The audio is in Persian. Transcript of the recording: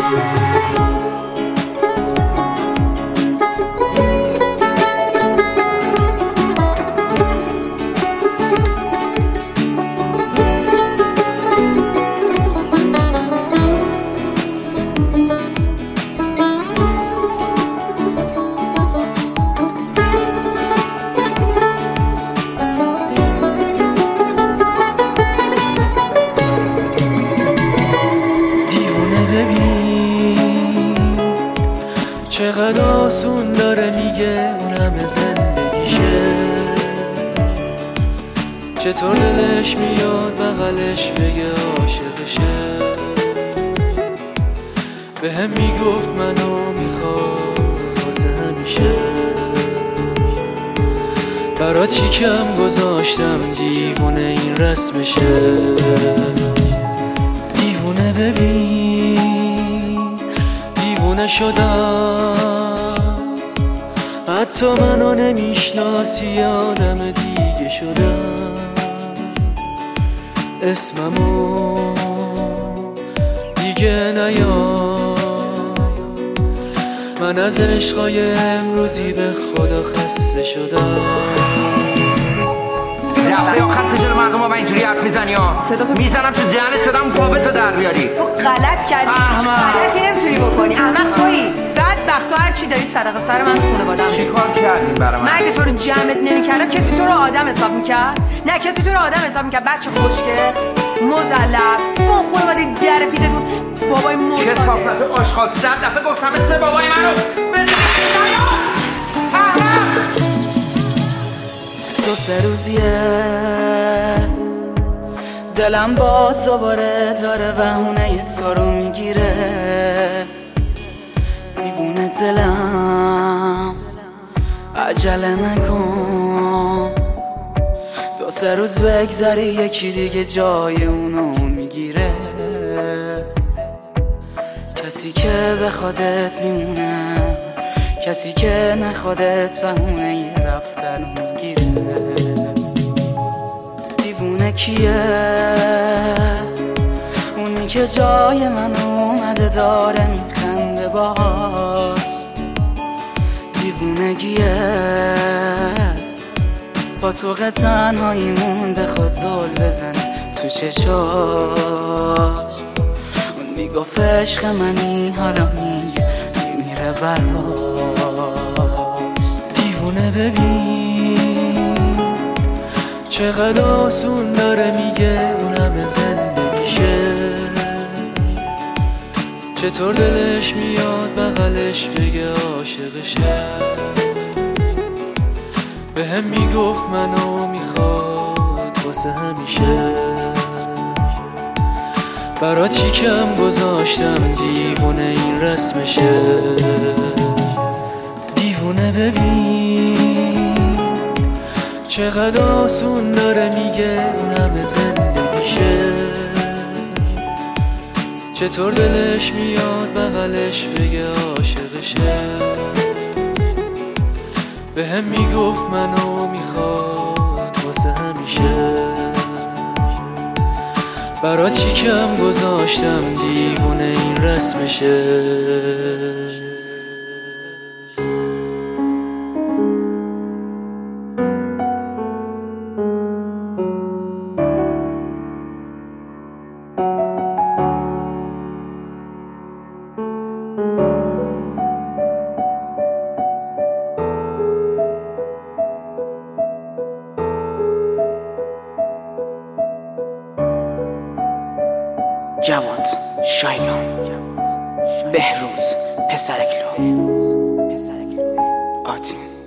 چقدر آسون داره میگه اون همه زندگیشه، چطور دلش میاد بغلش بگه عاشقشه. به هم میگفت منو میخواد واسه همیشه، برا چی کم گذاشتم دیوونه این رسمشه. دیوونه ببین دیوونه شدم، حتی منو نمیشناسی آدم دیگه شدم. اسممو دیگه نیار، من از عشقای امروزی به خدا خسته شدم. رفته آخر چجور مردم ها با اینجوری حرف میزنی ها؟ میزنم تو جهنت صدام خوابه تو در بیاری. تو غلط کردی، غلطی نمیتونی بکنی. احمق تویی، بدبخت. تو هر چی داری صدقه سر من خانواده‌ام. چی کار کردیم برای من؟ اگه تو رو جمعت نمی‌کردم کسی تو رو آدم حساب می‌کرد؟ نه کسی تو رو آدم حساب می‌کرد. بچه خوشگل مزلف اون خانواده در پیتتون بابای مرد کثافت آشغال. 100 دفعه گفتم اسم بابای منو دو سه روزیه دلم باز دوباره داره بهونه تو رو میگیره. دیوونه دلم عجله نکن، دو سه روز بگذری یکی دیگه جای اونو میگیره. کسی که به خودت میمونه، کسی که نخودت بهونه یه رفتن میگیره. دیوونه کیه؟ اونی که جای من اومده داره میخنده باهاش. دیوونگیه با تو تنهایی مونده خود زل بزنه تو چشاش. اون میگفت عشق منی حالا میگه میمیره براش. دیوونه ببین چقدر آسون داره میگه اون همه زندگیشه، چطور دلش میاد بغلش بگه عاشقشه. به هم میگفت منو میخواد واسه همیشه، برا چی کم گذاشتم دیوونه این رسمشه. دیوونه ببین چقدر آسون داره میگه اون همه زندگیشه، چطور دلش میاد بغلش بگه عاشقشه. به هم میگفت منو میخواد واسه همیشه، برا چی کم گذاشتم دیوونه این رسمشه. جواد شایگان، بهروز پسرکلو، آتین